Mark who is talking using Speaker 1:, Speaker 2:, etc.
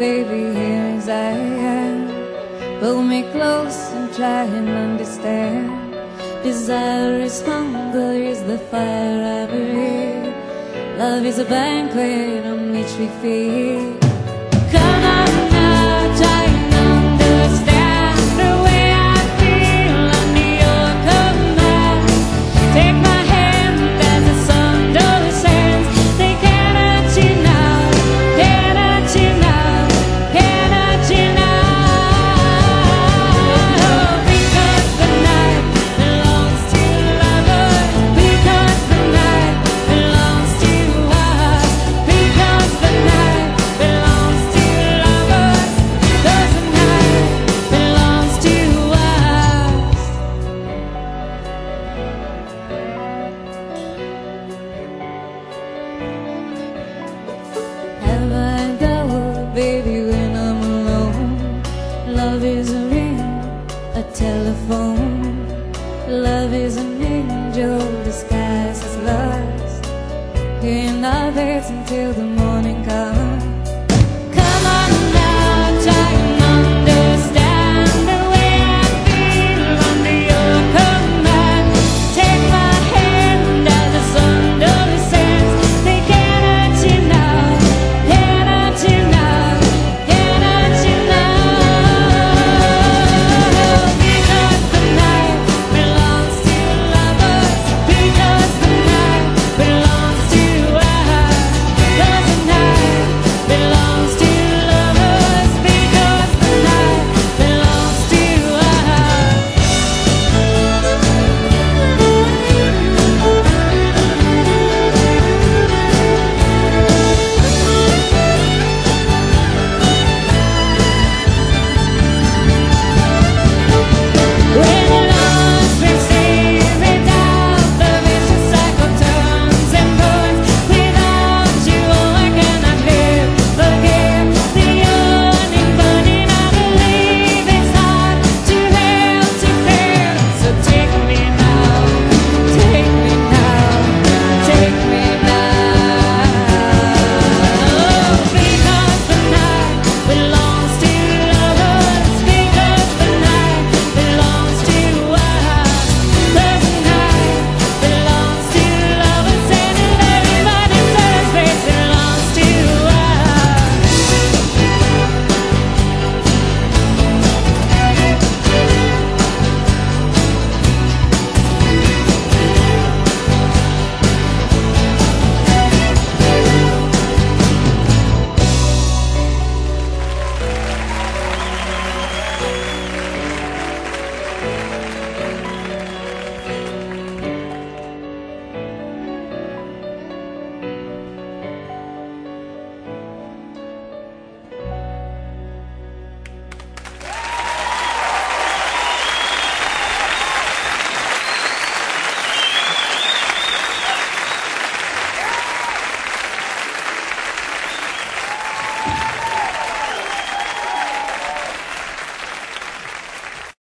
Speaker 1: baby, here as I am. Pull me close and try and understand. Desire is hunger, is the fire I breathe. Love is a banquet on which we feed. Come on now, try and understand the way I feel under your command. Take my hand as the sun descends. They cannot you now, cannot you now, cannot you now. Because the night belongs to lovers. Because the night belongs to us. Because the night belongs to lovers. Because the night belongs to us. Have I go, baby, when I'm alone? Love is a ring, a telephone. Love is an angel disguised as lust. In our beds until the morning comes. Come on now, try